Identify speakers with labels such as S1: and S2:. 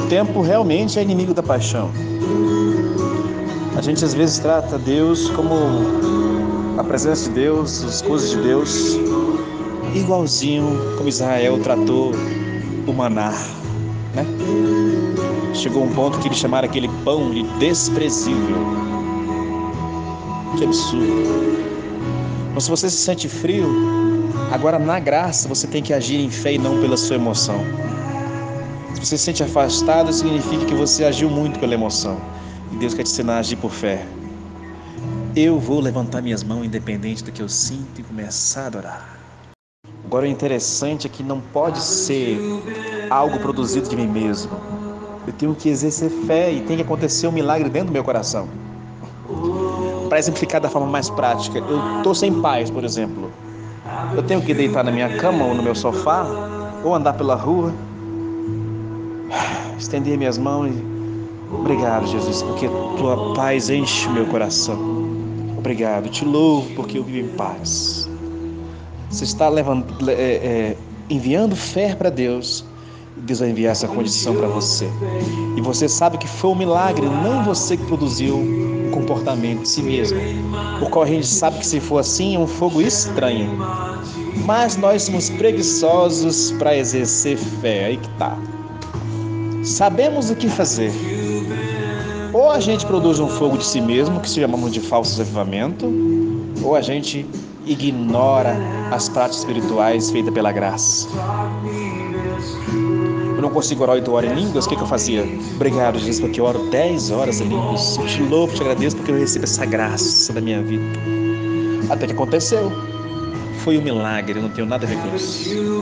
S1: tempo realmente é inimigo da paixão. A gente às vezes trata Deus como a presença de Deus, as coisas de Deus, igualzinho como Israel tratou o maná, né? Chegou um ponto que eles chamaram aquele pão de desprezível. Que absurdo. Mas se você se sente frio, agora na graça você tem que agir em fé e não pela sua emoção. Se você se sente afastado, significa que você agiu muito pela emoção. E Deus quer te ensinar a agir por fé. Eu vou levantar minhas mãos independente do que eu sinto e começar a adorar. Agora o interessante é que não pode ser algo produzido de mim mesmo. Eu tenho que exercer fé e tem que acontecer um milagre dentro do meu coração. Para exemplificar da forma mais prática, eu estou sem paz, por exemplo. Eu tenho que deitar na minha cama ou no meu sofá, ou andar pela rua, estender minhas mãos e... Obrigado, Jesus, porque tua paz enche o meu coração. Obrigado, te louvo porque eu vivo em paz. Você está enviando fé para Deus, Deus vai enviar essa condição para você. E você sabe que foi um milagre, não você que produziu o comportamento de si mesmo. O qual a gente sabe que se for assim é um fogo estranho. Mas nós somos preguiçosos para exercer fé, aí que tá. Sabemos o que fazer. Ou a gente produz um fogo de si mesmo, que se chamamos de falso avivamento, ou a gente ignora as práticas espirituais feitas pela graça. Eu não consigo orar 8 horas em línguas, o que eu fazia? Obrigado, Jesus, porque eu oro 10 horas em línguas. Eu te louvo, te agradeço porque eu recebo essa graça da minha vida. Até que aconteceu. Foi um milagre, eu não tenho nada a ver com isso.